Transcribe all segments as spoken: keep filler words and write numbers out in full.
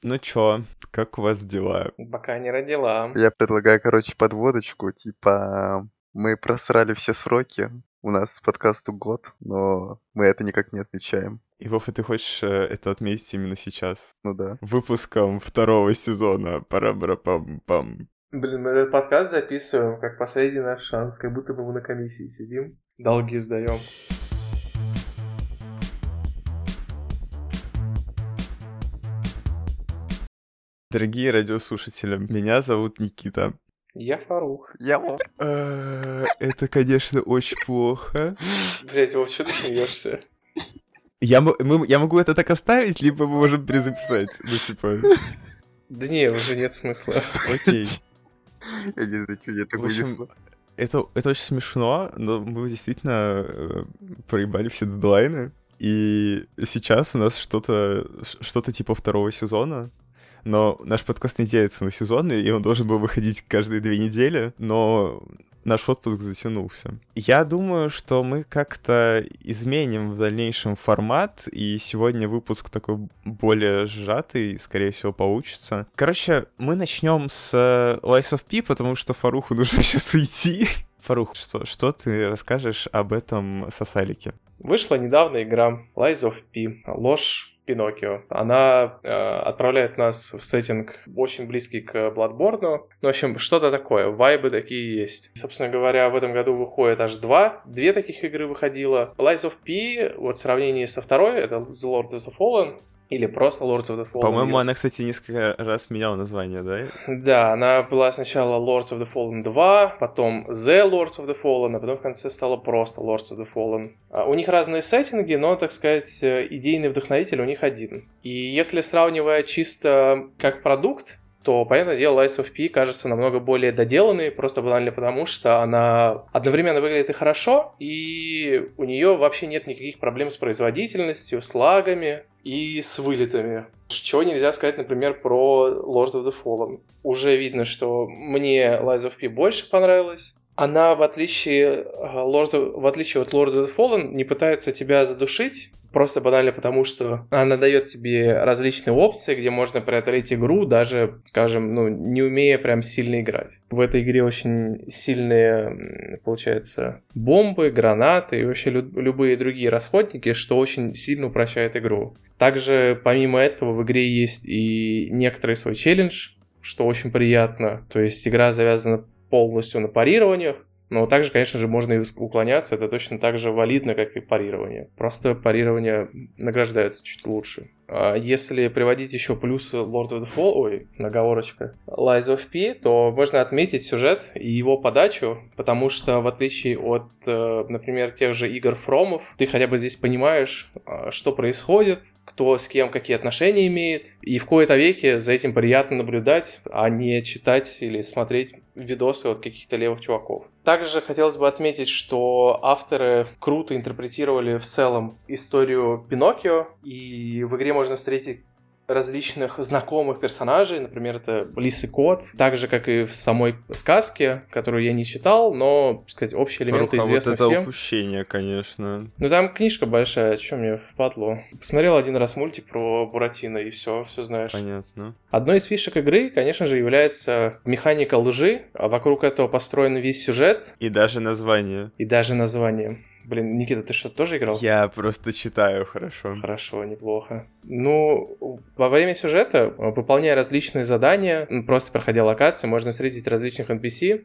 Ну чё, как у вас дела? Пока не родила. Я предлагаю, короче, подводочку. Типа, мы просрали все сроки. У нас подкасту год, но мы это никак не отмечаем. И, Вов, ты хочешь э, это отметить именно сейчас? Ну да. Выпуском второго сезона. Пара-бра-пам-пам. Блин, мы этот подкаст записываем как последний наш шанс, как будто бы мы на комиссии сидим, долги сдаем. Дорогие радиослушатели, меня зовут Никита. Я Фарух. Я Вов. Э, Это, конечно, очень плохо. Блять, Вов, что ты смеешься? Я, мо- мы- я могу это так оставить, либо мы можем перезаписать. Ну, типа, Да не, уже нет смысла. окей. Я не знаю, что я так В общем, вынесла. Это, это очень смешно, но мы действительно э, проебали все дедлайны. И сейчас у нас что-то что-то типа второго сезона. Но наш подкаст не делится на сезоны, и он должен был выходить каждые две недели, но наш отпуск затянулся. Я думаю, что мы как-то изменим в дальнейшем формат, и сегодня выпуск такой более сжатый, скорее всего, получится. Короче, мы начнем с Lies of P, потому что Фаруху нужно сейчас уйти. Фарух, что, что ты расскажешь об этом сосалике? Вышла недавно игра Lies of P. Ложь Пиноккио. Она э, отправляет нас в сеттинг очень близкий к Bloodborne. Ну, в общем, что-то такое. Вайбы такие есть. Собственно говоря, в этом году выходит аж два. Две таких игры выходило. Lies of P, вот в сравнении со второй, это The Lord of the Fallen. Или просто Lords of the Fallen. По-моему, она, кстати, несколько раз меняла название, да? Да, она была сначала Lords of the Fallen два, потом The Lords of the Fallen, а потом в конце стала просто Lords of the Fallen. У них разные сеттинги, но, так сказать, идейный вдохновитель у них один. И если сравнивая чисто как продукт, то, понятное дело, Lies of P кажется намного более доделанной, просто банально потому, что она одновременно выглядит и хорошо, и у нее вообще нет никаких проблем с производительностью, с лагами и с вылетами. Чего нельзя сказать, например, про Lord of the Fallen. Уже видно, что мне Lies of P больше понравилась. Она, в отличие, Lord of, в отличие от Lord of the Fallen, не пытается тебя задушить, просто банально потому, что она дает тебе различные опции, где можно преодолеть игру, даже, скажем, ну, не умея прям сильно играть. В этой игре очень сильные, получается, бомбы, гранаты и вообще лю- любые другие расходники, что очень сильно упрощает игру. Также, помимо этого, в игре есть и некоторый свой челлендж, что очень приятно. То есть игра завязана полностью на парированиях. Но также, конечно же, можно и уклоняться. Это точно так же валидно, как и парирование. Просто парирование награждается чуть лучше. А если приводить еще плюсы Lord of the Fall, ой, наговорочка, Lies of P, то можно отметить сюжет и его подачу, потому что в отличие от, например, тех же игр Фромов, ты хотя бы здесь понимаешь, что происходит, кто с кем какие отношения имеет, и в кои-то веки за этим приятно наблюдать, а не читать или смотреть видосы от каких-то левых чуваков. Также хотелось бы отметить, что авторы круто интерпретировали в целом историю Пиноккио, и в игре можно встретить различных знакомых персонажей, например, это Лис и Кот, так же, как и в самой сказке, которую я не читал, но, так сказать, общие элементы Фарух, а известны вот это всем. упущение, конечно. Ну, там книжка большая, что мне впадло. Посмотрел один раз мультик про Буратино, и все, все знаешь. Понятно. Одной из фишек игры, конечно же, является механика лжи, а вокруг этого построен весь сюжет. И даже название. И даже название. Блин, Никита, ты что, тоже играл? Я просто читаю хорошо. Хорошо, неплохо. Ну, во время сюжета, выполняя различные задания, просто проходя локации, можно встретить различных эн пи си,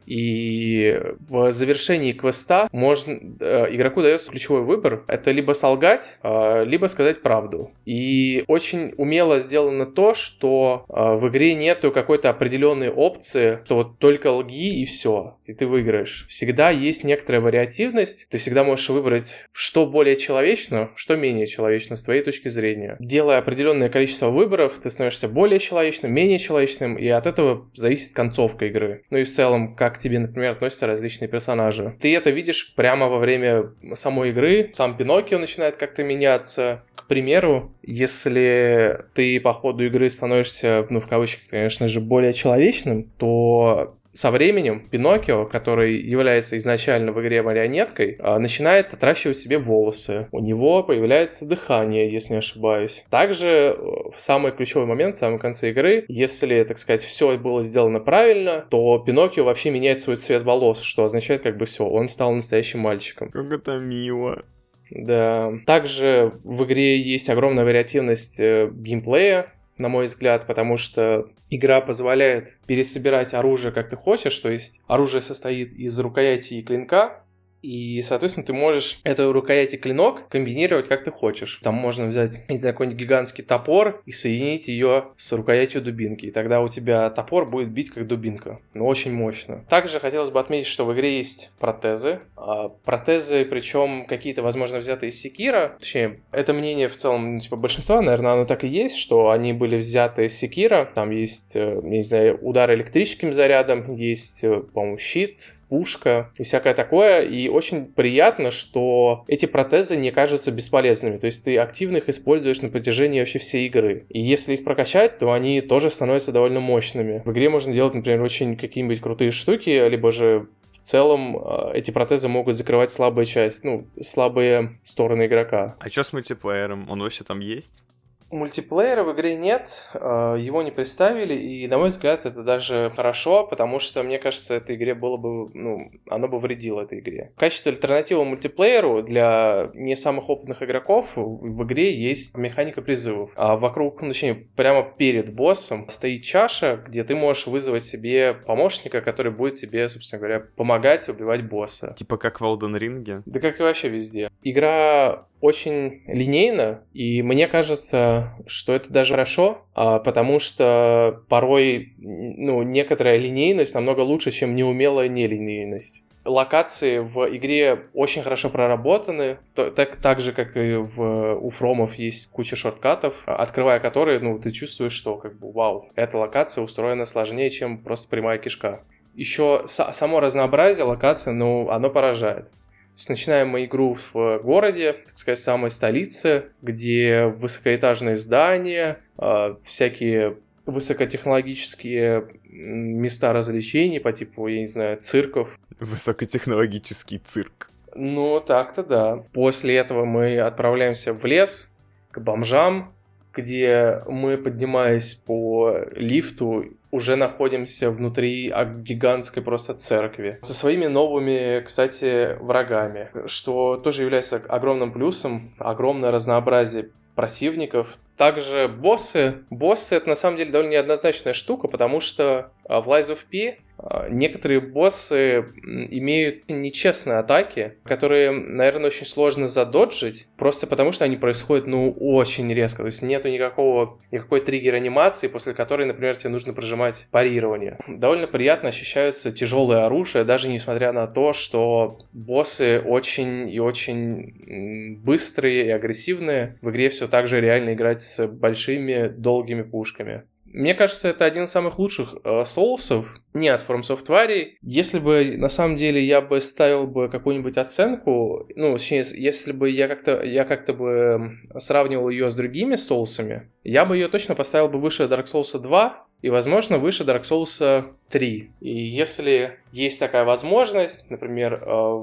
и в завершении квеста можно, э, игроку дается ключевой выбор. Это либо солгать, э, либо сказать правду. И очень умело сделано то, что э, в игре нету какой-то определенной опции, что вот только лги и все, и ты выиграешь. Всегда есть некоторая вариативность, ты всегда можешь выбрать, что более человечно, что менее человечно с твоей точки зрения. Делая определенное количество выборов, ты становишься более человечным, менее человечным, и от этого зависит концовка игры. Ну и в целом, как к тебе, например, относятся различные персонажи. Ты это видишь прямо во время самой игры. Сам Пиноккио начинает как-то меняться. К примеру, если ты по ходу игры становишься, ну в кавычках, конечно же, более человечным, то со временем Пиноккио, который является изначально в игре марионеткой, начинает отращивать себе волосы. У него появляется дыхание, если не ошибаюсь. Также в самый ключевой момент, в самом конце игры, если, так сказать, все было сделано правильно, то Пиноккио вообще меняет свой цвет волос, что означает как бы все, он стал настоящим мальчиком. Как это мило. Да. Также в игре есть огромная вариативность э, геймплея, на мой взгляд, потому что игра позволяет пересобирать оружие как ты хочешь, то есть оружие состоит из рукояти и клинка, и, соответственно, ты можешь эту рукоять и клинок комбинировать как ты хочешь. Там можно взять, не знаю, какой-нибудь гигантский топор и соединить ее с рукоятью дубинки. И тогда у тебя топор будет бить как дубинка. Но очень мощно. Также хотелось бы отметить, что в игре есть протезы. А протезы, причем какие-то, возможно, взятые из Sekiro. Точнее, это мнение в целом, ну, типа, большинства, наверное, оно так и есть, что они были взяты из Sekiro. Там есть, я не знаю, удар электрическим зарядом, есть, по-моему, щит, пушка и всякое такое, и очень приятно, что эти протезы не кажутся бесполезными, то есть ты активно их используешь на протяжении вообще всей игры, и если их прокачать, то они тоже становятся довольно мощными. В игре можно делать, например, очень какие-нибудь крутые штуки, либо же в целом эти протезы могут закрывать слабые части, ну, слабые стороны игрока. А что с мультиплеером? Он вообще там есть? Мультиплеера в игре нет, его не представили, и, на мой взгляд, это даже хорошо, потому что, мне кажется, этой игре было бы, ну, оно бы вредило этой игре. В качестве альтернативы мультиплееру для не самых опытных игроков в игре есть механика призывов. А вокруг, ну, точнее, прямо перед боссом стоит чаша, где ты можешь вызвать себе помощника, который будет тебе, собственно говоря, помогать убивать босса. Типа как в Elden Ring? Да как и вообще везде. Игра очень линейно, и мне кажется, что это даже хорошо, потому что порой, ну, некоторая линейность намного лучше, чем неумелая нелинейность. Локации в игре очень хорошо проработаны, так, так же, как и в, у фромов есть куча шорткатов, открывая которые, ну, ты чувствуешь, что, как бы, вау, эта локация устроена сложнее, чем просто прямая кишка. Еще с- само разнообразие локаций, ну, оно поражает. То есть начинаем мы игру в городе, так сказать, самой столице, где высокоэтажные здания, э, всякие высокотехнологические места развлечений по типу, я не знаю, цирков. Высокотехнологический цирк. Ну, так-то да. После этого мы отправляемся в лес, к бомжам, где мы, поднимаясь по лифту, уже находимся внутри гигантской просто церкви. Со своими новыми, кстати, врагами, что тоже является огромным плюсом, огромное разнообразие противников. Также боссы. Боссы — это на самом деле довольно неоднозначная штука, потому что в Lies of P некоторые боссы имеют нечестные атаки, которые, наверное, очень сложно задоджить, просто потому что они происходят, ну, очень резко. То есть нету никакого, никакой триггер-анимации, после которой, например, тебе нужно прожимать парирование. Довольно приятно ощущаются тяжелые оружия, даже несмотря на то, что боссы очень и очень быстрые и агрессивные. В игре все так же реально играть с большими долгими пушками. Мне кажется, это один из самых лучших э, соусов, не от From Software. Если бы, на самом деле, я бы ставил бы какую-нибудь оценку, ну, точнее, если бы я как-то, я как-то бы сравнивал ее с другими соусами, я бы ее точно поставил бы выше Dark Souls два и, возможно, выше Dark Souls три. И если есть такая возможность, например,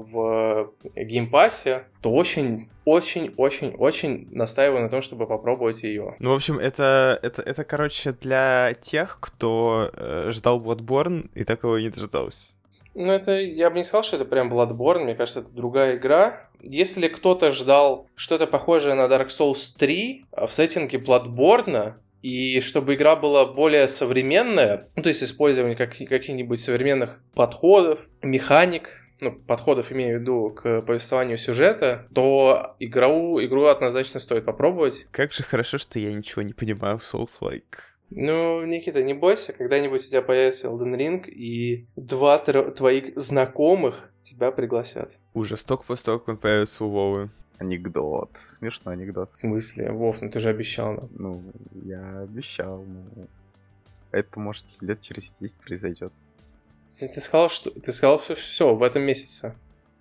в геймпассе, то очень, очень, очень, очень настаиваю на том, чтобы попробовать ее. Ну, в общем, это, это, это короче, для тех, кто э, ждал Bloodborne и так его не дождался. Ну, это, я бы не сказал, что это прям Bloodborne, мне кажется, это другая игра. Если кто-то ждал что-то похожее на Dark Souls три в сеттинге Bloodborne, и чтобы игра была более современная, ну, то есть использование как, каких-нибудь современных подходов, механик, ну, подходов имею в виду к повествованию сюжета, то игру, игру однозначно стоит попробовать. Как же хорошо, что я ничего не понимаю в Souls-like. Ну, Никита, не бойся, когда-нибудь у тебя появится Elden Ring, и два тр- твоих знакомых тебя пригласят. Ужас, только после того, как он появится у Вовы. Анекдот. Смешной анекдот. В смысле? Вов, ну ты же обещал нам. Ну, я обещал. Ну, это, может, лет через десять произойдет. Ты сказал, что ты сказал все, все в этом месяце.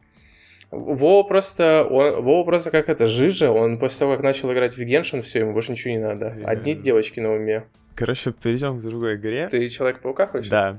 Вова просто, он, Вова просто как это, жижа, он после того, как начал играть в Геншин, все, ему больше ничего не надо. Yeah. Одни девочки на уме. Короче, перейдем к другой игре. Ты Человек-паука хочешь? Да.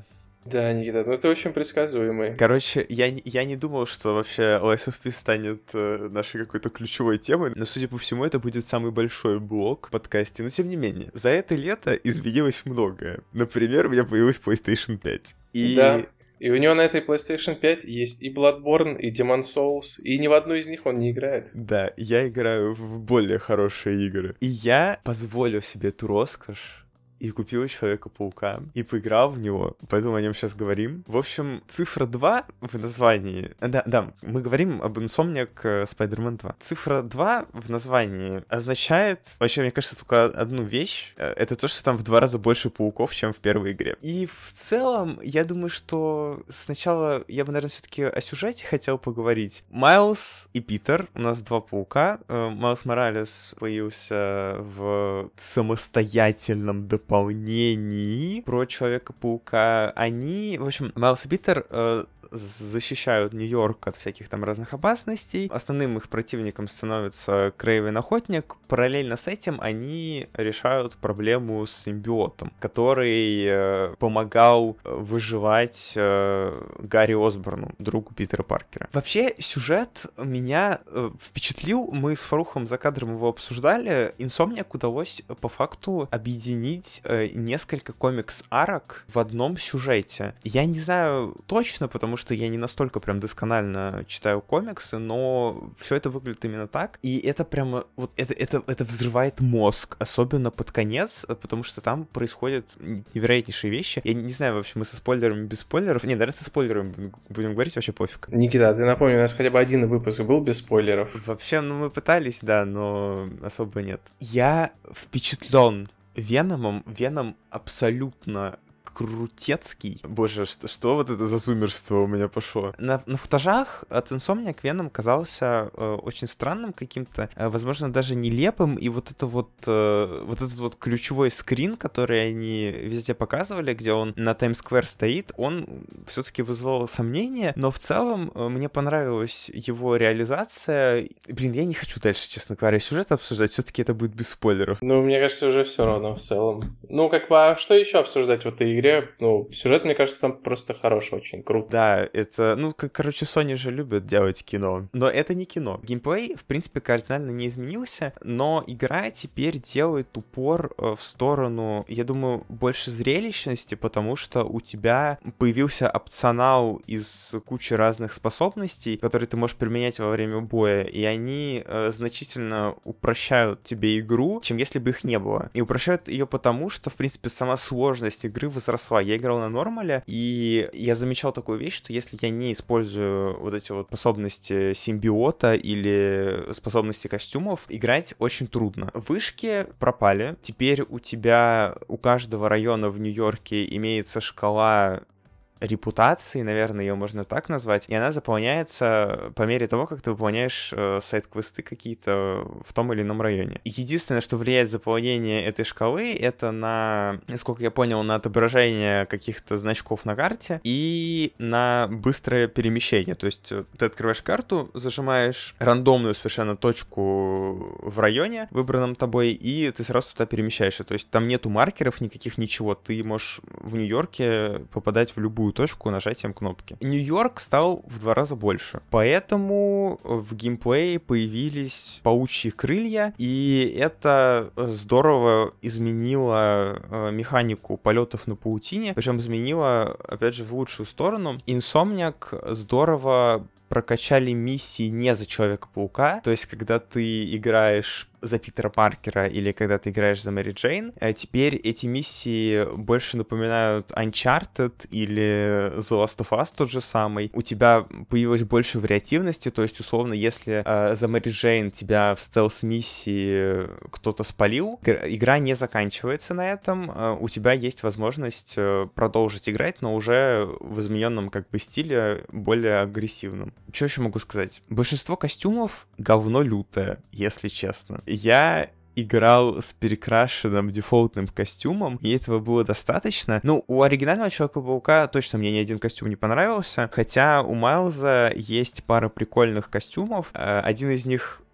Да, Никита, ну ты очень предсказуемый. Короче, я, я не думал, что вообще Lies of P станет э, нашей какой-то ключевой темой, но, судя по всему, это будет самый большой блок в подкасте. Но, тем не менее, за это лето изменилось многое. Например, у меня появилась PlayStation пять. И... Да. И у него на этой PlayStation пять есть и Bloodborne, и Demon's Souls, и ни в одну из них он не играет. Да, я играю в более хорошие игры. И я позволю себе эту роскошь и купил Человека-паука, и поиграл в него, поэтому о нем сейчас говорим. В общем, цифра два в названии... Да, да, мы говорим об Insomniac Spider-Man два. Цифра два в названии означает, вообще, мне кажется, только одну вещь. Это то, что там в два раза больше пауков, чем в первой игре. И в целом, я думаю, что сначала я бы, наверное, все-таки о сюжете хотел поговорить. Майлз и Питер, у нас два паука. Майлз Моралес появился в самостоятельном дополнении дополнении про Человека-паука. Они, в общем, Майлз и Питер э, защищают Нью-Йорк от всяких там разных опасностей. Основным их противником становится Крейвен Охотник. Параллельно с этим они решают проблему с симбиотом, который э, помогал выживать э, Гарри Осборну, другу Питера Паркера. Вообще, сюжет меня э, впечатлил. Мы с Фарухом за кадром его обсуждали. Insomniac удалось по факту объединить э, несколько комикс-арок в одном сюжете. Я не знаю точно, потому что я не настолько прям досконально читаю комиксы, но все это выглядит именно так. И это прямо вот это, это, это взрывает мозг, особенно под конец, потому что там происходят невероятнейшие вещи. Я не знаю, вообще мы со спойлерами, без спойлеров. Не, наверное, со спойлерами будем говорить, вообще пофиг. Никита, ты напомни, у нас хотя бы один выпуск был без спойлеров. Вообще, ну мы пытались, да, но особо нет. Я впечатлен Веномом. Веном абсолютно крутецкий. Боже, что, что вот это за зумерство у меня пошло? На, на футажах от Insomniac Веном казался э, очень странным каким-то, э, возможно, даже нелепым, и вот это вот, э, вот этот вот ключевой скрин, который они везде показывали, где он на Таймс-сквер стоит, он все-таки вызвал сомнения, но в целом э, мне понравилась его реализация. Блин, я не хочу дальше, честно говоря, сюжет обсуждать, все-таки это будет без спойлеров. Ну, мне кажется, уже все равно в целом. Ну, как бы, а что еще обсуждать в этой игре? Ну, сюжет, мне кажется, там просто хороший, очень круто. Да, это, ну, как, короче, Sony же любит делать кино, но это не кино. Геймплей, в принципе, кардинально не изменился, но игра теперь делает упор в сторону, я думаю, больше зрелищности, потому что у тебя появился опционал из кучи разных способностей, которые ты можешь применять во время боя, и они э, значительно упрощают тебе игру, чем если бы их не было. И упрощают ее потому, что, в принципе, сама сложность игры возросла. Я играл на нормале, и я замечал такую вещь, что если я не использую вот эти вот способности симбиота или способности костюмов, играть очень трудно. Вышки пропали. Теперь у тебя, у каждого района в Нью-Йорке имеется шкала репутации, наверное, ее можно так назвать, и она заполняется по мере того, как ты выполняешь э, сайт-квесты какие-то в том или ином районе. Единственное, что влияет заполнение этой шкалы, это на, насколько я понял, на отображение каких-то значков на карте и на быстрое перемещение. То есть ты открываешь карту, зажимаешь рандомную совершенно точку в районе, выбранном тобой, и ты сразу туда перемещаешься. То есть там нету маркеров никаких, ничего. Ты можешь в Нью-Йорке попадать в любую точку нажатием кнопки. Нью-Йорк стал в два раза больше. Поэтому в геймплее появились паучьи крылья, и это здорово изменило механику полетов на паутине, причем изменило, опять же, в лучшую сторону. Insomniac здорово прокачали миссии не за Человека-паука, то есть когда ты играешь за Питера Паркера или когда ты играешь за Мэри Джейн, теперь эти миссии больше напоминают Uncharted или The Last of Us тот же самый. У тебя появилось больше вариативности, то есть, условно, если э, за Мэри Джейн тебя в стелс-миссии кто-то спалил, игра не заканчивается на этом, э, у тебя есть возможность э, продолжить играть, но уже в измененном как бы стиле, более агрессивном. Что еще могу сказать? Большинство костюмов говно лютое, если честно. Я играл с перекрашенным дефолтным костюмом, и этого было достаточно. Ну, у оригинального Человека-паука точно мне ни один костюм не понравился, хотя у Майлза есть пара прикольных костюмов. Один из них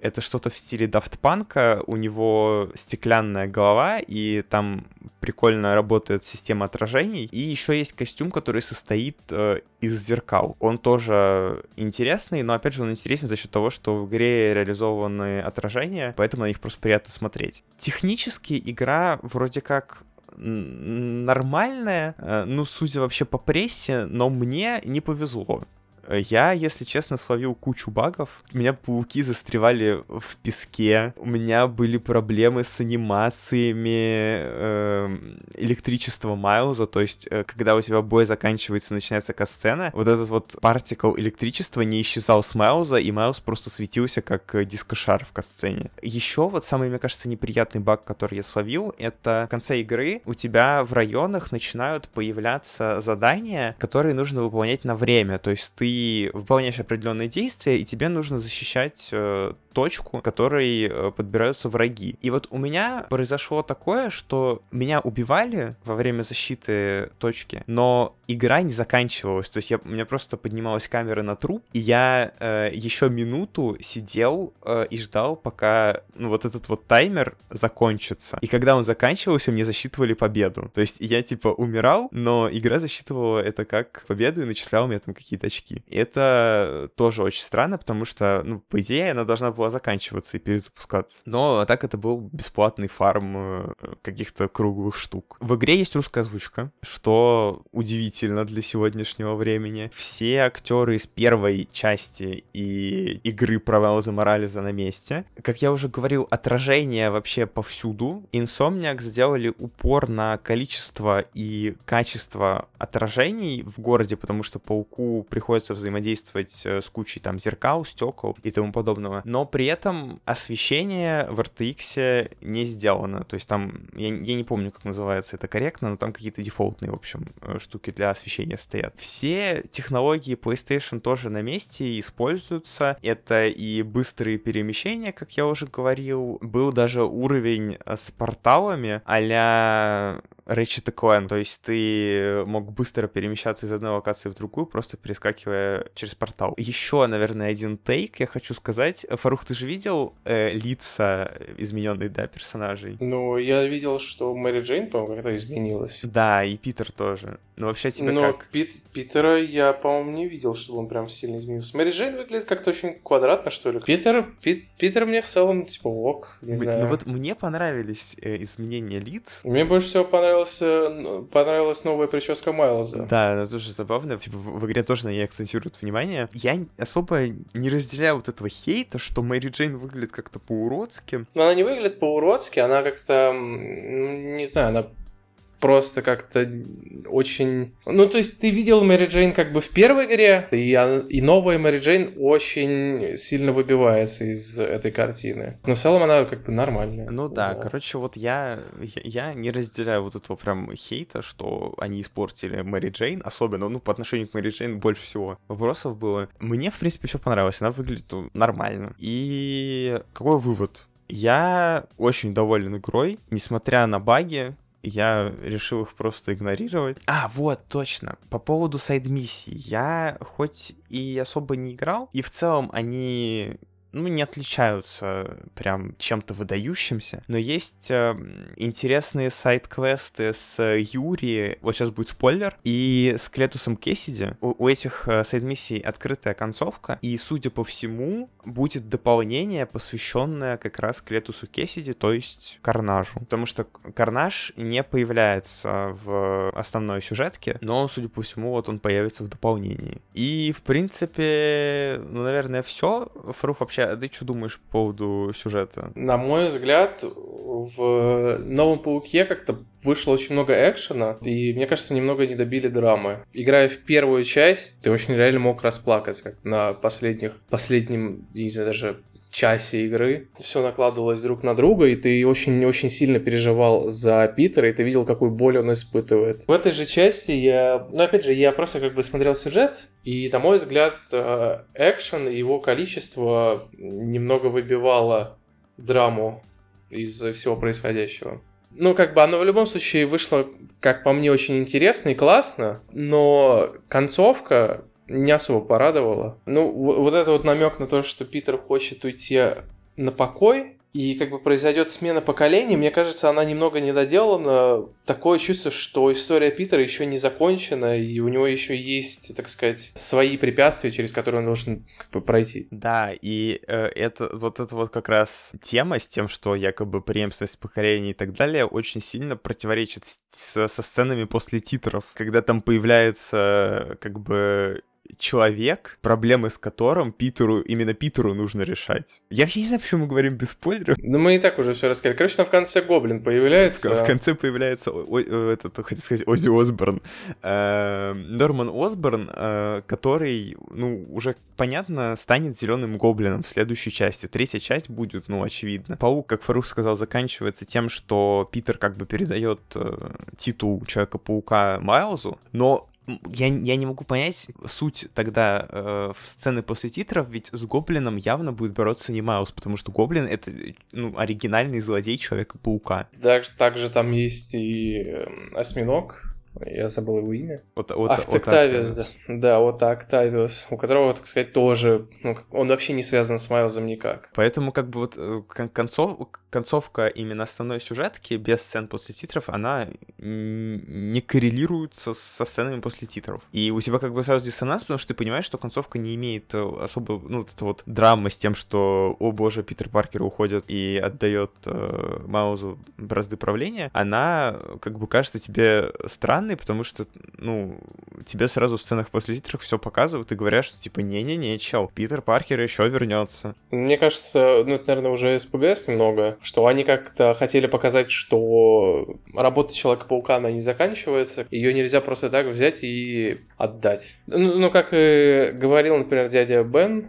Это что-то в стиле Daft Punk'а, у него стеклянная голова, и там прикольно работает система отражений. И еще есть костюм, который состоит э, из зеркал. Он тоже интересный, но, опять же, он интересен за счет того, что в игре реализованы отражения, поэтому на них просто приятно смотреть. Технически игра вроде как нормальная, э, ну, судя вообще по прессе, но мне не повезло. Я, если честно, словил кучу багов. У меня пауки застревали в песке. У меня были проблемы с анимациями э, электричества Майлза. То есть, э, когда у тебя бой заканчивается, начинается катсцена, вот этот вот партикл электричества не исчезал с Майлза, и Майлз просто светился как дискошар в катсцене. Еще вот самый, мне кажется, неприятный баг, который я словил, это в конце игры у тебя в районах начинают появляться задания, которые нужно выполнять на время. То есть ты выполняешь определенные действия, и тебе нужно защищать э, точку, к которой э, подбираются враги. И вот у меня произошло такое, что меня убивали во время защиты точки, но игра не заканчивалась. То есть я, у меня просто поднималась камера на труп, и я э, еще минуту сидел э, и ждал, пока ну, вот этот вот таймер закончится. И когда он заканчивался, мне засчитывали победу. То есть я типа умирал, но игра засчитывала это как победу и начисляла мне там какие-то очки. И это тоже очень странно, потому что, ну, по идее, она должна была заканчиваться и перезапускаться. Но так это был бесплатный фарм каких-то круглых штук. В игре есть русская озвучка, что удивительно для сегодняшнего времени. Все актеры из первой части и игры про Майлза Моралеса на месте. Как я уже говорил, отражение вообще повсюду. Insomniac сделали упор на количество и качество отражений в городе, потому что пауку приходится взаимодействовать с кучей там зеркал, стекол и тому подобного. Но при этом освещение в эр ти экс не сделано. То есть там, я, я не помню, как называется это корректно, но там какие-то дефолтные, в общем, штуки для освещения стоят. Все технологии PlayStation тоже на месте и используются. Это и быстрые перемещения, как я уже говорил. Был даже уровень с порталами а-ля Ratchet энд Clank. То есть ты мог быстро перемещаться из одной локации в другую, просто перескакивая через портал. Еще, наверное, один тейк я хочу сказать. Фарух, ты же видел э, лица измененные, да, персонажей? Ну, я видел, что Мэри Джейн, по-моему, как-то изменилась. Да, и Питер тоже. Но вообще тебе Но как? Пит- Питера я, по-моему, не видел, чтобы он прям сильно изменился. Мэри Джейн выглядит как-то очень квадратно, что ли. Питер, Пит, Питер мне в целом, типа, ок, не М- знаю. Ну вот мне понравились э, изменения лиц. Мне больше всего понравилась, понравилась новая прическа Майлза. Да, она тоже забавная. Типа в, в игре тоже на ней акцентируют внимание. Я особо не разделяю вот этого хейта, что Мэри Джейн выглядит как-то по-уродски. Но она не выглядит по-уродски, она как-то, не знаю, она просто как-то очень... Ну, то есть ты видел Мэри Джейн как бы в первой игре, и, и новая Мэри Джейн очень сильно выбивается из этой картины. Но в целом она как бы нормальная. Ну да, да. короче, вот я, я, я не разделяю вот этого прям хейта, что они испортили Мэри Джейн, особенно, ну, по отношению к Мэри Джейн больше всего вопросов было. Мне, в принципе, все понравилось, она выглядит нормально. И какой вывод? Я очень доволен игрой, несмотря на баги. Я решил их просто игнорировать. А, вот, точно. По поводу сайд-миссий. Я хоть и особо не играл, и в целом они... ну, не отличаются прям чем-то выдающимся, но есть э, интересные сайд-квесты с Юри, вот сейчас будет спойлер, и с Клетусом Кэссиди. У, у этих э, сайд-миссий открытая концовка, и, судя по всему, будет дополнение, посвященное как раз Клетусу Кэссиди, то есть Карнажу. Потому что Карнаж не появляется в основной сюжетке, но, судя по всему, вот он появится в дополнении. И, в принципе, ну, наверное, все. Фарух, вообще, а ты что думаешь по поводу сюжета? На мой взгляд, в Новом Пауке как-то вышло очень много экшена, и, мне кажется, немного не добили драмы. Играя в первую часть, ты очень реально мог расплакаться, как на последних, последнем, не знаю, даже часе игры. Все накладывалось друг на друга, и ты очень-очень сильно переживал за Питера, и ты видел, какую боль он испытывает. В этой же части я... Ну, опять же, я просто как бы смотрел сюжет, и, на мой взгляд, экшен и его количество немного выбивало драму из всего происходящего. Ну, как бы оно в любом случае вышло, как по мне, очень интересно и классно, но концовка не особо порадовала. Ну, вот это вот намек на то, что Питер хочет уйти на покой, и как бы произойдет смена поколений, мне кажется, она немного недоделана. Такое чувство, что история Питера еще не закончена, и у него еще есть, так сказать, свои препятствия, через которые он должен как бы пройти. Да, и э, это вот это вот как раз тема с тем, что якобы преемственность поколений и так далее, очень сильно противоречит с, со сценами после титров, когда там появляется как бы человек, проблемы с которым Питеру, именно Питеру нужно решать. Я вообще не знаю, почему мы говорим без спойлеров. Ну, мы и так уже все рассказали. Короче, там в конце Гоблин появляется. В конце появляется, о, о, этот, хотел сказать, Оззи Осборн. Э, Норман Осборн, э, который, ну, уже понятно, станет Зеленым Гоблином в следующей части. Третья часть будет, ну, очевидно. Паук, как Фарух сказал, заканчивается тем, что Питер как бы передает э, титул Человека-паука Майлзу, но Я, я не могу понять суть тогда э, в сцены после титров, ведь с Гоблином явно будет бороться не Майлз, потому что Гоблин — это, ну, оригинальный злодей Человека-паука. Так, также там есть и э, Осьминог, я забыл его имя. Вот, вот, Ах, Октавиус, да. Да, вот Октавиус, у которого, так сказать, тоже, ну, он вообще не связан с Майлзом никак. Поэтому как бы вот концов, концовка именно основной сюжетки без сцен после титров, она не коррелируется со сценами после титров. И у тебя как бы сразу диссонанс, потому что ты понимаешь, что концовка не имеет особо, ну, вот это вот драма с тем, что, о боже, Питер Паркер уходит и отдает э, Майлзу бразды правления, она как бы кажется тебе странной, потому что, ну, тебе сразу в сценах после титров все показывают и говорят, что типа не-не-не, чел, Питер Паркер еще вернется. Мне кажется, ну, это, наверное, уже СПГС немного, что они как-то хотели показать, что работа Человека-паука, она не заканчивается, ее нельзя просто так взять и отдать. Ну, ну как и говорил, например, дядя Бен,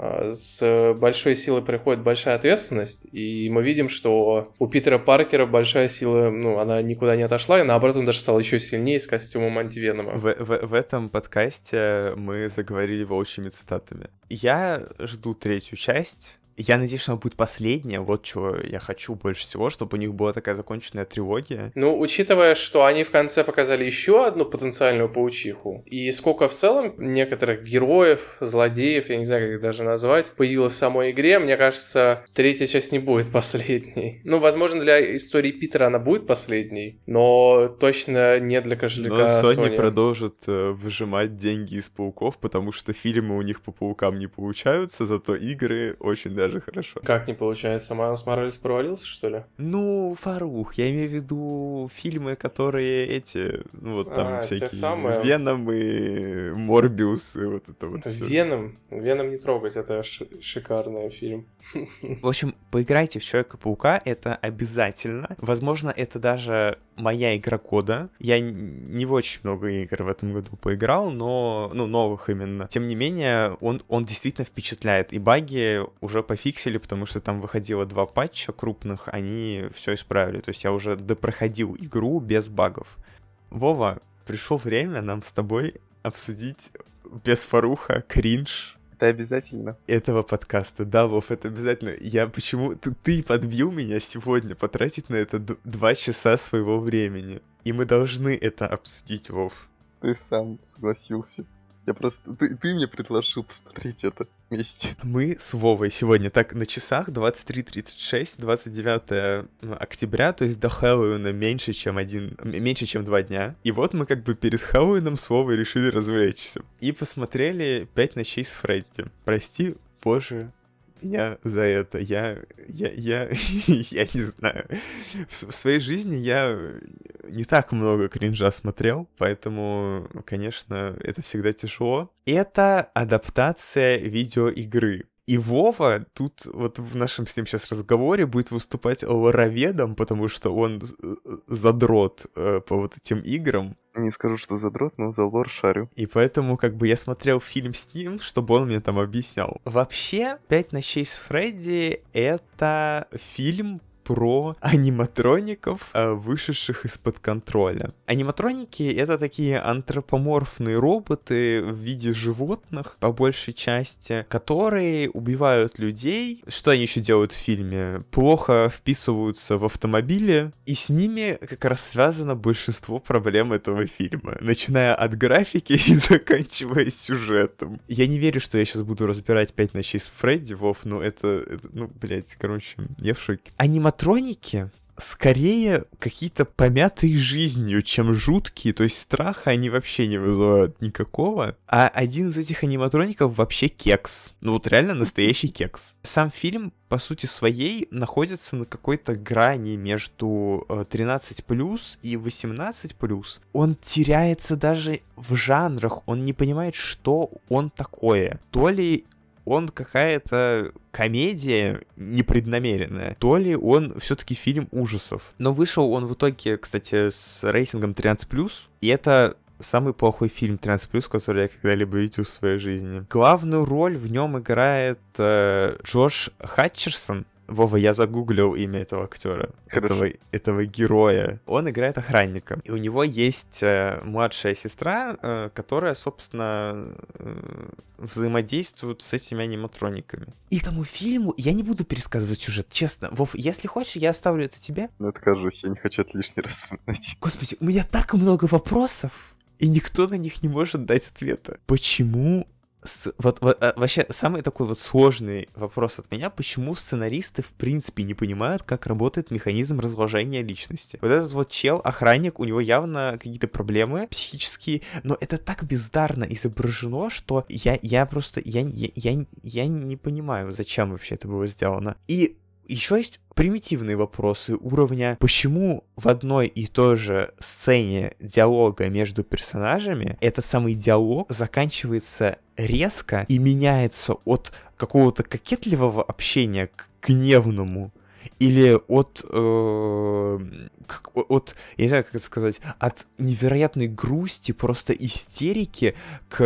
с большой силой приходит большая ответственность, и мы видим, что у Питера Паркера большая сила, ну, она никуда не отошла, и наоборот, он даже стал еще сильнее с костюмом антивенома. В, в, в этом подкасте мы заговорили волчьими цитатами. Я жду третью часть. Я надеюсь, что она будет последняя, вот чего я хочу больше всего, чтобы у них была такая законченная трилогия. Ну, учитывая, что они в конце показали еще одну потенциальную паучиху, и сколько в целом некоторых героев, злодеев, я не знаю, как их даже назвать, появилось в самой игре, мне кажется, третья часть не будет последней. Ну, возможно, для истории Питера она будет последней, но точно не для кошелька Но Sony Sony. продолжит э, выжимать деньги из пауков, потому что фильмы у них по паукам не получаются, зато игры очень даже даже хорошо. Как не получается? Майлз Моралес провалился, что ли? Ну, Фарух, я имею в виду фильмы, которые эти, ну, вот там а, всякие самые... Веном и Морбиус, и вот это вот всё. Веном? Веном не трогать, это ш- шикарный фильм. В общем, поиграйте в Человека-паука, это обязательно. Возможно, это даже моя игра года. Я не в очень много игр в этом году поиграл, но, ну, новых именно. Тем не менее, он, он действительно впечатляет. И баги уже пофиксили, потому что там выходило два патча крупных, они все исправили. То есть я уже допроходил игру без багов. Вова, пришло время нам с тобой обсудить без Фаруха кринж Это обязательно. этого подкаста. Да, Вов, это обязательно. Я почему... Ты, ты подбил меня сегодня потратить на это д- два часа своего времени. И мы должны это обсудить, Вов. Ты сам согласился. Я просто... Ты, ты мне предложил посмотреть это вместе. Мы с Вовой сегодня так на часах двадцать три тридцать шесть, двадцать девятое октября, то есть до Хэллоуина меньше, чем один... меньше, чем два дня. И вот мы как бы перед Хэллоуином с Вовой решили развлечься. И посмотрели «Пять ночей с Фредди». Прости, боже, меня за это. Я... Я... Я... я не знаю. В, в своей жизни я не так много кринжа смотрел, поэтому, конечно, это всегда тяжело. Это адаптация видеоигры. И Вова тут вот в нашем с ним сейчас разговоре будет выступать лороведом, потому что он задрот э, по вот этим играм. Не скажу, что задрот, но за лор шарю. И поэтому как бы я смотрел фильм с ним, чтобы он мне там объяснял. Вообще, «Пять ночей с Фредди» — это фильм про аниматроников, э, вышедших из-под контроля. Аниматроники — это такие антропоморфные роботы в виде животных, по большей части, которые убивают людей. Что они еще делают в фильме? Плохо вписываются в автомобили, и с ними как раз связано большинство проблем этого фильма, начиная от графики и заканчивая сюжетом. Я не верю, что я сейчас буду разбирать «Пять ночей с Фредди», Вов, ну это, это ну, блядь, короче, я в шоке. Аниматроники скорее какие-то помятые жизнью, чем жуткие, то есть страха они вообще не вызывают никакого, а один из этих аниматроников вообще кекс, ну вот реально настоящий кекс. Сам фильм, по сути своей, находится на какой-то грани между тринадцать плюс и восемнадцать плюс. Он теряется даже в жанрах, он не понимает, что он такое. То ли он какая-то комедия непреднамеренная, то ли он все-таки фильм ужасов. Но вышел он в итоге, кстати, с рейтингом тринадцать плюс, и это самый плохой фильм тринадцать плюс, который я когда-либо видел в своей жизни. Главную роль в нем играет э, Джош Хатчерсон. Вова, я загуглил имя этого актера, этого, этого героя. Он играет охранника. И у него есть э, младшая сестра, э, которая, собственно, э, взаимодействует с этими аниматрониками. И этому фильму я не буду пересказывать сюжет, честно. Вов, если хочешь, я оставлю это тебе. Ну, откажусь, я не хочу это лишний раз вспоминать. Господи, у меня так много вопросов, и никто на них не может дать ответа. Почему... С, вот, вот а, вообще самый такой вот сложный вопрос от меня, почему сценаристы в принципе не понимают, как работает механизм разложения личности. Вот этот вот чел, охранник, у него явно какие-то проблемы психические, но это так бездарно изображено, что я, я просто, я, я, я, я не понимаю, зачем вообще это было сделано. И еще есть примитивные вопросы уровня, почему в одной и той же сцене диалога между персонажами этот самый диалог заканчивается резко и меняется от какого-то кокетливого общения к гневному, или от, э, от, я не знаю, как это сказать, от невероятной грусти, просто истерики к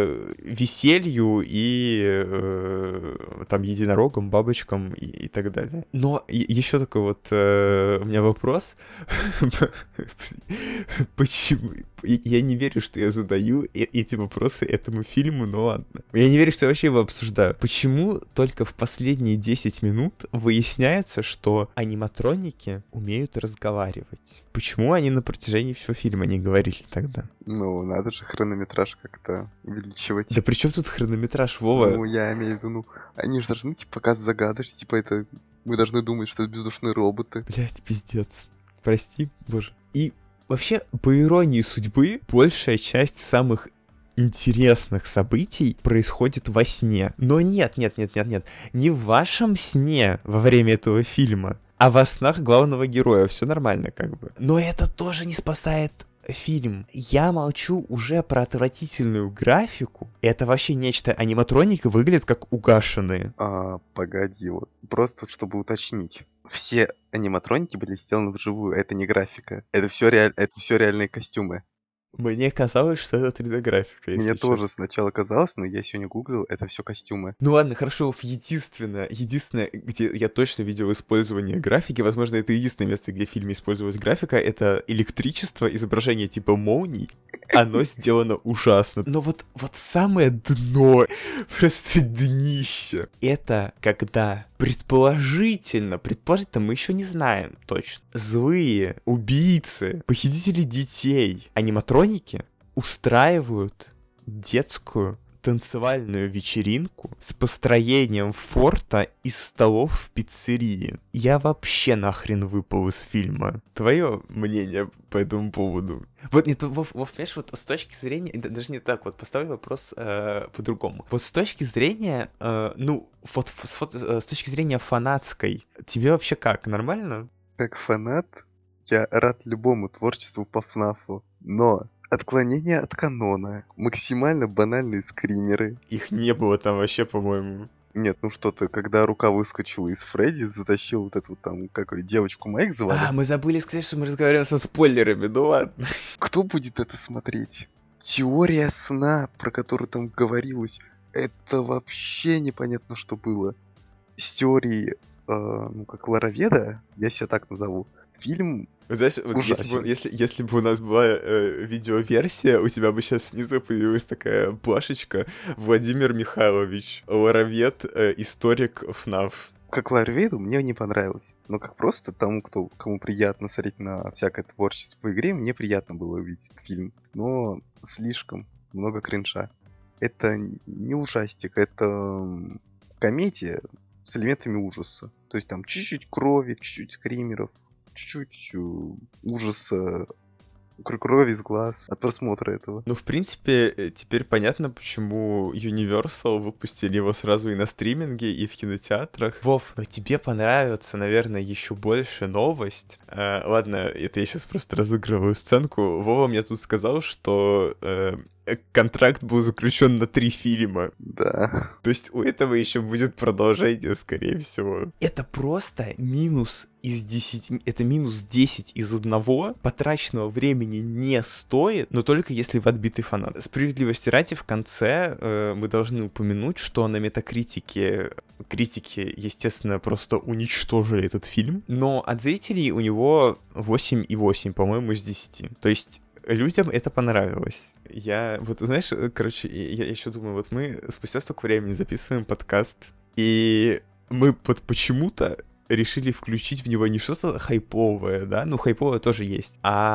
веселью и э, там единорогам, бабочкам и, и так далее. Но еще такой вот э, у меня вопрос. Почему? Я не верю, что я задаю эти вопросы этому фильму, но ладно. Я не верю, что я вообще его обсуждаю. Почему только в последние десять минут выясняется, что аниматроники умеют разговаривать? Почему они на протяжении всего фильма не говорили тогда? Ну, надо же хронометраж как-то увеличивать. Да при чем тут хронометраж, Вова? Ну, я имею в виду, ну, они же должны, типа, показывать загадочность, типа, это... Мы должны думать, что это бездушные роботы. Блять, пиздец. Прости, боже. И вообще, по иронии судьбы, большая часть самых интересных событий происходит во сне. Но нет, нет, нет, нет, нет. Не в вашем сне во время этого фильма, а во снах главного героя. Все нормально, как бы. Но это тоже не спасает фильм. Я молчу уже про отвратительную графику. Это вообще нечто. Аниматроники выглядят как угашенные. А, погоди, вот. Просто чтобы уточнить. Все аниматроники были сделаны вживую, это не графика. Это все реаль... это все реальные костюмы. Мне казалось, что это три дэ-графика. Мне тоже честно. сначала казалось, но я сегодня гуглил, это все костюмы. Ну ладно, хорошо, единственное, единственное, где я точно видел использование графики, возможно, это единственное место, где в фильме использовалась графика, это электричество, изображение типа молний. Оно сделано ужасно. Но вот, вот самое дно, просто днище, это когда предположительно, предположительно, мы еще не знаем точно, злые убийцы, похитители детей, аниматроники устраивают детскую танцевальную вечеринку с построением форта из столов в пиццерии. Я вообще нахрен выпал из фильма. Твое мнение по этому поводу? Вот, нет, Вов, Вов, понимаешь, вот с точки зрения, даже не так, вот поставлю вопрос э, по-другому. Вот с точки зрения, э, ну, вот с, вот, с точки зрения фанатской, тебе вообще как, нормально? Как фанат, я рад любому творчеству по ФНАФу, но... Отклонение от канона. Максимально банальные скримеры. Их не было там вообще, по-моему. Нет, ну что-то, когда рука выскочила из Фредди, затащил вот эту вот там, как ее, девочку Майк звали. А, мы забыли сказать, что мы разговариваем со спойлерами, ну ладно. Кто будет это смотреть? Теория сна, про которую там говорилось, это вообще непонятно, что было. С теорией ну, как лороведа, я себя так назову, фильм Знаешь, вот если, бы, если, если бы у нас была э, видеоверсия, у тебя бы сейчас снизу появилась такая плашечка «Владимир Михайлович, лоровед, э, историк ФНАФ». Как лороведу мне не понравилось, но как просто тому, кто, кому приятно смотреть на всякое творчество в игре, мне приятно было увидеть этот фильм. Но слишком много кринжа. Это не ужастик, это комедия с элементами ужаса. То есть там чуть-чуть крови, чуть-чуть скримеров, чуть-чуть ужаса, крови из глаз от просмотра этого. Ну, в принципе, теперь понятно, почему Universal выпустили его сразу и на стриминге, и в кинотеатрах. Вов, но тебе понравится, наверное, еще больше новость. А, ладно, это я сейчас просто разыгрываю сценку. Вова мне тут сказал, что э, контракт был заключен на три фильма. Да. То есть у этого еще будет продолжение, скорее всего. Это просто минус из десяти, это минус десять из одного, потраченного времени не стоит, но только если в отбитый фанат. Справедливости ради, в конце э, мы должны упомянуть, что на Метакритике критики, естественно, просто уничтожили этот фильм, но от зрителей у него восемь и восемь, по-моему, из десяти. То есть людям это понравилось. Я, вот, знаешь, короче, я еще думаю, вот мы спустя столько времени записываем подкаст, и мы вот почему-то решили включить в него не что-то хайповое, да, ну хайповое тоже есть,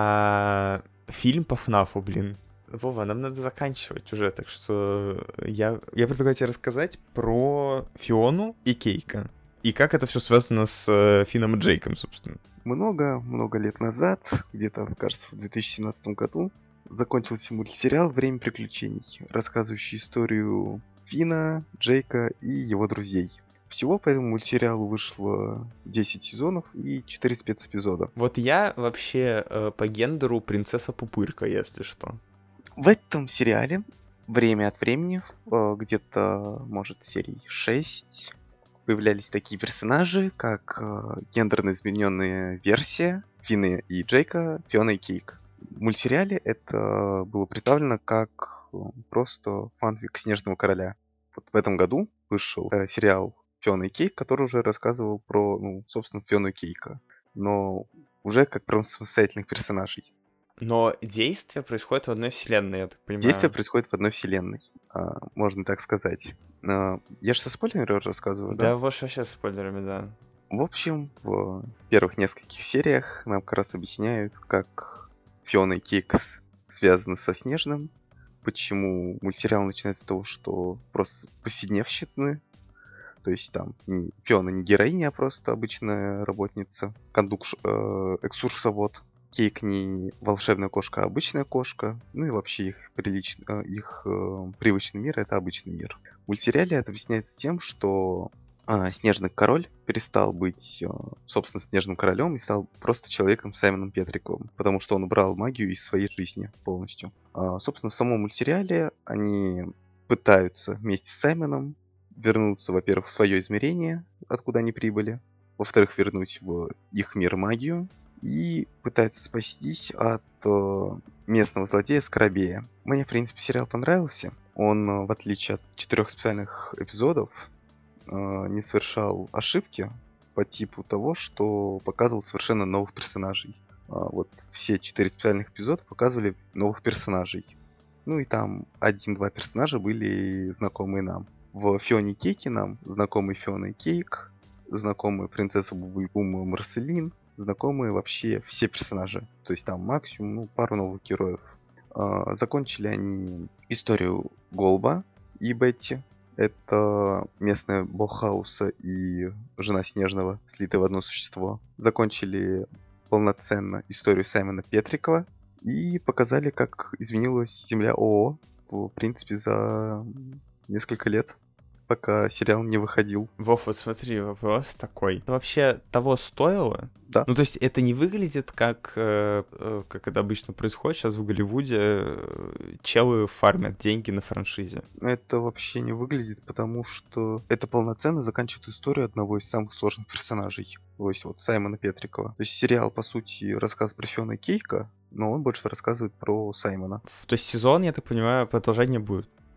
а фильм по ФНАФу, блин. Вова, нам надо заканчивать уже, так что я, я предлагаю тебе рассказать про Фиону и Кейка, и как это все связано с э, Финном и Джейком, собственно. Много-много лет назад, где-то, кажется, в две тысячи семнадцатом году, закончился мультсериал «Время приключений», рассказывающий историю Фина, Джейка и его друзей. Всего по этому мультсериалу вышло десять сезонов и четыре спецэпизода. Вот я вообще э, по гендеру принцесса-пупырка, если что. В этом сериале время от времени, э, где-то, может, серий шесть, появлялись такие персонажи, как э, гендерно измененная версия Фина и Джейка, Фиона и Кейк. В мультсериале это было представлено как э, просто фанфик Снежного Короля. Вот в этом году вышел э, сериал Фиона и Кейк, который уже рассказывал про, ну, собственно, Фиону и Кейка, но уже как про самостоятельных персонажей. Но действие происходит в одной вселенной, я так понимаю. Действие происходит в одной вселенной, а, можно так сказать. А, я же со спойлерами рассказываю, да? Да, вот вообще со спойлерами, да. В общем, в первых нескольких сериях нам как раз объясняют, как Фиона и Кейк связаны со Снежным, почему мультсериал начинается с того, что просто повседневщины. То есть там не, Фиона не героиня, а просто обычная работница, кондукш, э, экскурсовод. Кейк не волшебная кошка, а обычная кошка. Ну и вообще их, прилич... э, их э, привычный мир — это обычный мир. В мультсериале это объясняется тем, что э, Снежный Король перестал быть, э, собственно, Снежным Королем и стал просто человеком Саймоном Петриковым, потому что он убрал магию из своей жизни полностью. Э, собственно, в самом мультсериале они пытаются вместе с Саймоном вернуться, во-первых, в свое измерение, откуда они прибыли, во-вторых, вернуть в их мир магию, и пытаются спастись от э, местного злодея Скоробея. Мне, в принципе, сериал понравился. Он, э, в отличие от четырех специальных эпизодов, э, не совершал ошибки по типу того, что показывал совершенно новых персонажей. Э, вот все четыре специальных эпизода показывали новых персонажей. Ну и там один-два персонажа были знакомые нам. В Фионе и Кейке нам знакомый Фиона и Кейк, знакомая принцесса Бубу и Бума Марселин, знакомые вообще все персонажи. То есть там максимум, ну, пару новых героев. А, закончили они историю Голба и Бетти. Это местная бог хаоса и жена Снежного, слитая в одно существо. Закончили полноценно историю Саймона Петрикова и показали, как изменилась Земля ООО, в принципе, за несколько лет, пока сериал не выходил. Вов, вот смотри, вопрос такой. Это вообще того стоило? Да. Ну, то есть это не выглядит как, э, э, как это обычно происходит сейчас в Голливуде, э, челы фармят деньги на франшизе. Это вообще не выглядит, потому что это полноценно заканчивает историю одного из самых сложных персонажей. То есть вот Саймона Петрикова. То есть сериал, по сути, рассказ про Фиона и Кейка, но он больше рассказывает про Саймона. То есть сезон, я так понимаю, продолжения будет?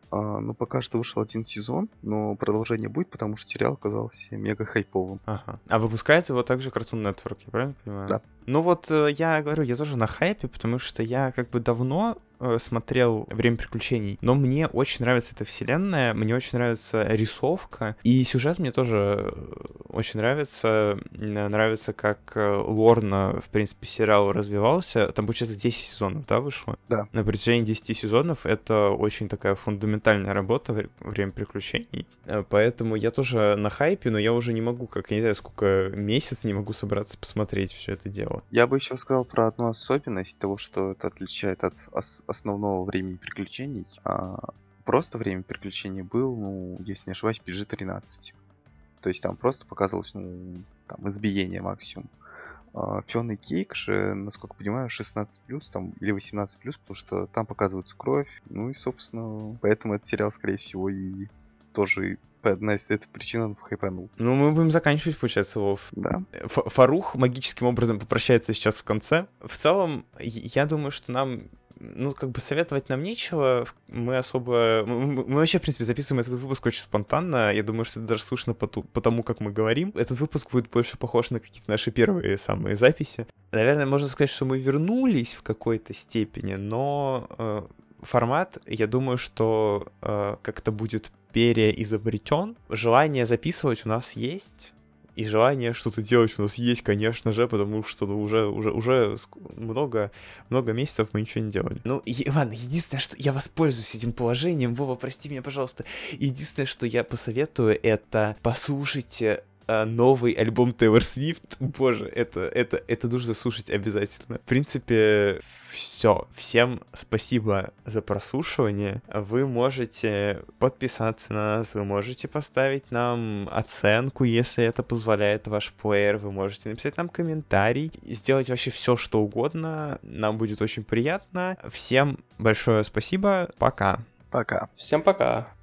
А, ну, пока что вышел один сезон, но продолжение будет, потому что сериал оказался мега хайповым. Ага. А выпускает его также Cartoon Network, я правильно понимаю? Да. Ну вот э, я говорю, я тоже на хайпе, потому что я как бы давно э, смотрел «Время приключений», но мне очень нравится эта вселенная, мне очень нравится рисовка, и сюжет мне тоже очень нравится. Мне нравится, как э, лорно, в принципе, сериал развивался. Там, получается, десять сезонов, да, вышло? Да. На протяжении десяти сезонов это очень такая фундаментальная работа в «Время приключений». Э, Поэтому я тоже на хайпе, но я уже не могу, как, я не знаю, сколько месяцев не могу собраться посмотреть все это дело. Я бы еще сказал про одну особенность того, что это отличает от ос- основного времени приключений. А, просто время приключений был, ну, если не ошибаюсь, пи джи тринадцать. То есть там просто показывалось, ну, там, избиение максимум. А, Фиона и Кейк же, насколько понимаю, шестнадцать плюс там, или восемнадцать плюс, потому что там показывается кровь. Ну и, собственно, поэтому этот сериал, скорее всего, и тоже одна из этой причин он хайпанул. Ну, мы будем заканчивать, получается, Вов. Да. Ф- Фарух магическим образом попрощается сейчас в конце. В целом, я я думаю, что нам, ну, как бы советовать нам нечего. Мы особо... Мы, мы- мы вообще, в принципе, записываем этот выпуск очень спонтанно. Я думаю, что это даже слышно по, ту- по тому, как мы говорим. Этот выпуск будет больше похож на какие-то наши первые самые записи. Наверное, можно сказать, что мы вернулись в какой-то степени, но э, формат, я думаю, что э, как-то будет переизобретен. Желание записывать у нас есть. И желание что-то делать у нас есть, конечно же, потому что ну, уже, уже, уже ск- много, много месяцев мы ничего не делали. Ну, и, ладно, единственное, что я воспользуюсь этим положением, Вова, прости меня, пожалуйста. Единственное, что я посоветую, это послушайте э, новый альбом Тейлор Свифт. Боже, это, это, это нужно слушать обязательно. В принципе, все. Всем спасибо за прослушивание. Вы можете подписаться на нас, вы можете поставить нам оценку, если это позволяет ваш плеер, вы можете написать нам комментарий, сделать вообще все, что угодно. Нам будет очень приятно. Всем большое спасибо. Пока. Пока. Всем пока.